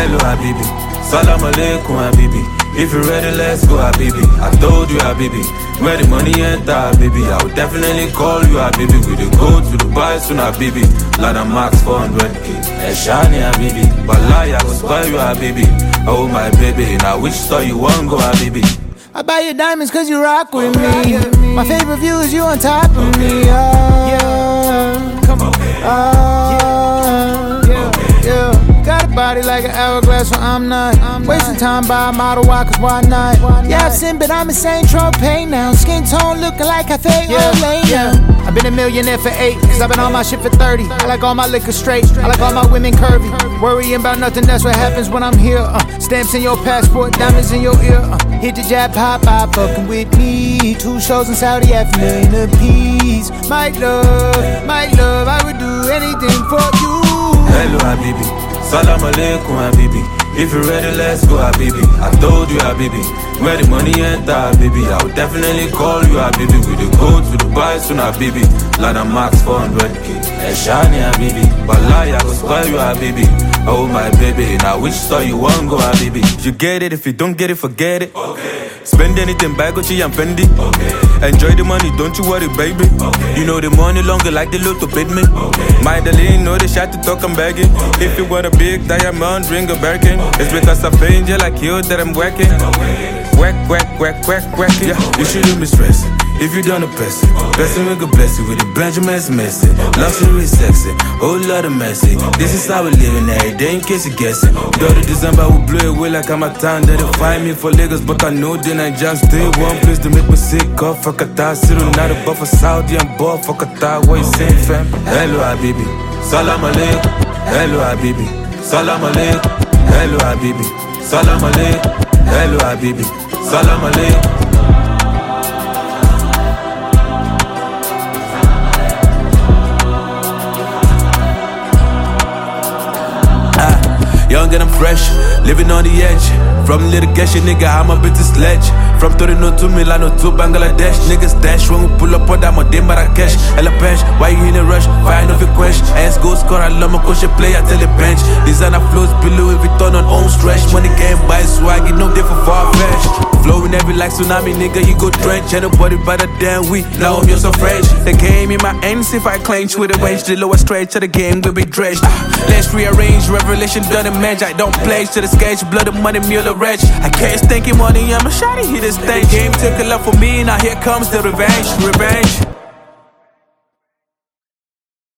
Hello Habibi, Salam Alaikum Habibi. If you're ready, let's go Habibi. I told you Habibi, where the money enter Habibi, I would definitely call you Habibi. We dey go to Dubai soon Habibi. Lada Max 400k, Eshani Habibi. Wallahi I go spoil you Habibi. Oh my baby, now which store you want go Habibi? I buy your diamonds cause you rock with me. My favorite view is you on top of me. Come on. Yeah. Got a body like an hourglass, so I'm not wasting time by a model, why? Cause why not? Yeah, I've sinned, but I'm insane, trophy now. Skin tone looking like I think I've been a millionaire for 8, cause I've been on my shit for 30. I like all my liquor straight, I like all my women curvy. Worrying about nothing, that's what happens when I'm here. Stamps in your passport, diamonds in your ear. Hit the jab, pop, fucking with me. 2 shows in Saudi, $500,000 apiece. My love, I would do anything for you. Hello Habibi, Salam Alaikum Habibi. If you're ready, let's go Habibi. I told you Habibi, where the money enter Habibi, I would definitely call you Habibi. We dey go to Dubai soon Habibi. Lada Max 400k, Eshani Habibi. Wallahi I go spoil you Habibi. Oh my baby, now which store you want go Habibi? You get it, if you don't get it, forget it. Okay. Spend anything by Gucci and Fendi. Okay. Enjoy the money, don't you worry, baby. Okay. You know the money longer like the loot to bid me. Okay. My darling, know the shot to talk, I'm begging. Okay. If you want a big diamond, ring a Birkin. Okay. It's because I find you like you that I'm working. Okay. Whack, yeah. You shouldn't be stressing if you done a person. Blessing with a blessing with the Benjamin's messy. Luxury sexy, whole lot of messy. This is how we living every day in case you're guessing. Though the December will blow away like I'm a town. They don't find me for Lagos, but I know then I just stay one place to make me sick off. Fuck a tie, Cyril, not a buffer Saudi and ball. Fuck a tie, what you saying, fam? Hello Habibi, Salam Alaikum. Hello Habibi, Salam Alaikum. Hello Habibi, Salam Alaikum. Hello Habibi, Salam Alaikum. Young and I'm fresh, living on the edge. From litigation, nigga, I'm a bit of sledge. From Torino to Milano to Bangladesh. Niggas dash when we pull up on that Mode Marrakesh. Ella Pesh, why you in a rush? Fine off your question. Ass go score, I love my coach, play, I tell the bench. Designer flows below if we turn on own stretch. Money can't buy swag, you know they for far-fetched. Flowing heavy like tsunami, nigga, you go drench. Ain't nobody but a damn weak, now I'm so fresh. The game in my ends, if I clench with a range. The lowest stretch of the game will be dredged. Let's rearrange, revelation done in match. I don't play to the sketch, blood of money, mule of wretch. I can't stinky money, I'm a shotty, hit this thing. Game took a lot for me, now here comes the revenge.